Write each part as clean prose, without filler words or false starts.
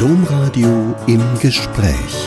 Domradio im Gespräch.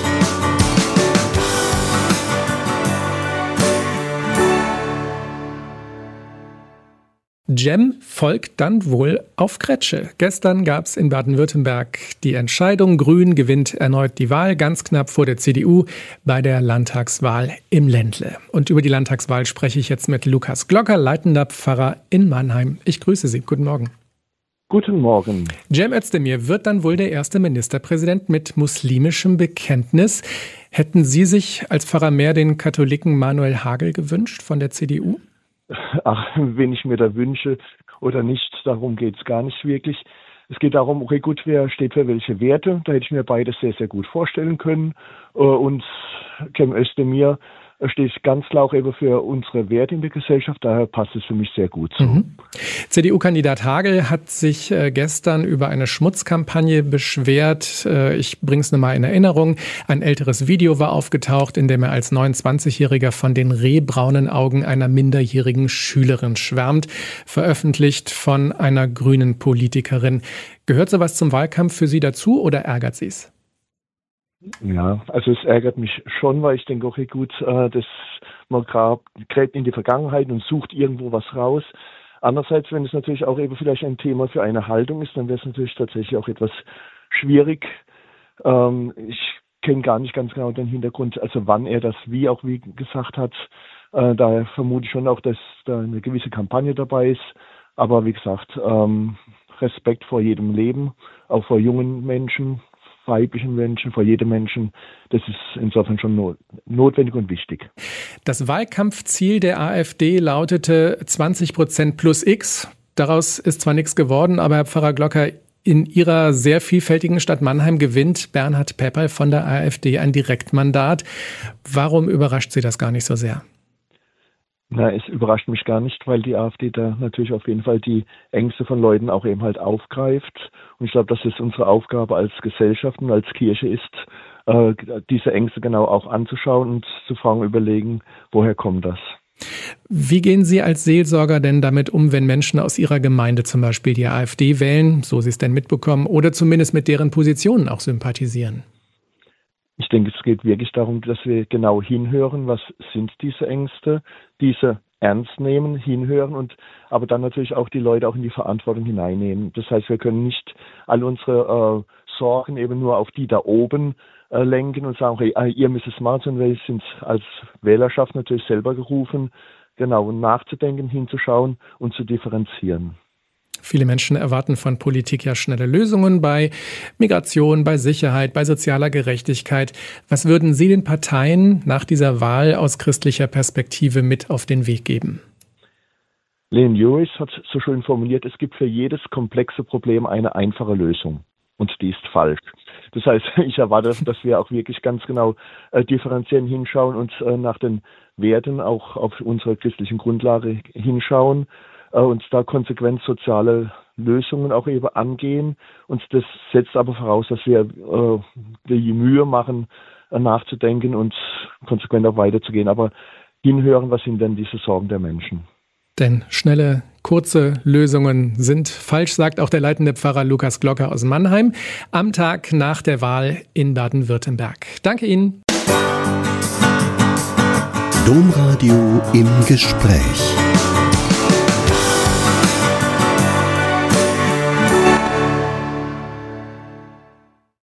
Cem folgt dann wohl auf Kretsche. Gestern gab es in Baden-Württemberg die Entscheidung, Grün gewinnt erneut die Wahl, ganz knapp vor der CDU bei der Landtagswahl im Ländle. Und über die Landtagswahl spreche ich jetzt mit Lukas Glocker, leitender Pfarrer in Mannheim. Ich grüße Sie. Guten Morgen. Guten Morgen. Cem Özdemir wird dann wohl der erste Ministerpräsident mit muslimischem Bekenntnis. Hätten Sie sich als Pfarrer mehr den Katholiken Manuel Hagel gewünscht von der CDU? Ach, wen ich mir da wünsche oder nicht, darum geht es gar nicht wirklich. Es geht darum, okay, gut, wer steht für welche Werte. Da hätte ich mir beides sehr, sehr gut vorstellen können. Und Cem Özdemir steht ganz klar auch eben für unsere Werte in der Gesellschaft. Daher passt es für mich sehr gut so. CDU-Kandidat Hagel hat sich gestern über eine Schmutzkampagne beschwert. Ich bringe es nochmal in Erinnerung. Ein älteres Video war aufgetaucht, in dem er als 29-Jähriger von den rehbraunen Augen einer minderjährigen Schülerin schwärmt, veröffentlicht von einer grünen Politikerin. Gehört sowas zum Wahlkampf für Sie dazu oder ärgert Sie es? Ja, also es ärgert mich schon, weil ich denke, okay, gut, das man gräbt in die Vergangenheit und sucht irgendwo was raus. Andererseits, wenn es natürlich auch eben vielleicht ein Thema für eine Haltung ist, dann wäre es natürlich tatsächlich auch etwas schwierig. Ich kenne gar nicht ganz genau den Hintergrund, also wann er das wie gesagt hat. Daher vermute ich schon auch, dass da eine gewisse Kampagne dabei ist. Aber wie gesagt, Respekt vor jedem Leben, auch vor jungen Menschen, weiblichen Menschen, vor jedem Menschen, das ist insofern schon notwendig und wichtig. Das Wahlkampfziel der AfD lautete 20% plus X. Daraus ist zwar nichts geworden, aber Herr Pfarrer Glocker, in Ihrer sehr vielfältigen Stadt Mannheim gewinnt Bernhard Pepperl von der AfD ein Direktmandat. Warum überrascht Sie das gar nicht so sehr? Na, es überrascht mich gar nicht, weil die AfD da natürlich auf jeden Fall die Ängste von Leuten auch eben halt aufgreift. Und ich glaube, dass es unsere Aufgabe als Gesellschaft und als Kirche ist, diese Ängste genau auch anzuschauen und zu fragen, überlegen, woher kommt das? Wie gehen Sie als Seelsorger denn damit um, wenn Menschen aus Ihrer Gemeinde zum Beispiel die AfD wählen, so Sie es denn mitbekommen, oder zumindest mit deren Positionen auch sympathisieren? Ich denke, es geht wirklich darum, dass wir genau hinhören, was sind diese Ängste, diese ernst nehmen, hinhören und aber dann natürlich auch die Leute auch in die Verantwortung hineinnehmen. Das heißt, wir können nicht all unsere Sorgen eben nur auf die da oben lenken und sagen, okay, ihr müsst es machen, sondern wir sind als Wählerschaft natürlich selber gerufen, genau nachzudenken, hinzuschauen und zu differenzieren. Viele Menschen erwarten von Politik ja schnelle Lösungen bei Migration, bei Sicherheit, bei sozialer Gerechtigkeit. Was würden Sie den Parteien nach dieser Wahl aus christlicher Perspektive mit auf den Weg geben? Leon Uris hat so schön formuliert, es gibt für jedes komplexe Problem eine einfache Lösung. Und die ist falsch. Das heißt, ich erwarte, dass wir auch wirklich ganz genau differenzieren, hinschauen und nach den Werten auch auf unsere christlichen Grundlage hinschauen. Und da konsequent soziale Lösungen auch eben angehen. Und das setzt aber voraus, dass wir die Mühe machen, nachzudenken und konsequent auch weiterzugehen. Aber hinhören, was sind denn diese Sorgen der Menschen? Denn schnelle, kurze Lösungen sind falsch, sagt auch der leitende Pfarrer Lukas Glocker aus Mannheim am Tag nach der Wahl in Baden-Württemberg. Danke Ihnen. Domradio im Gespräch.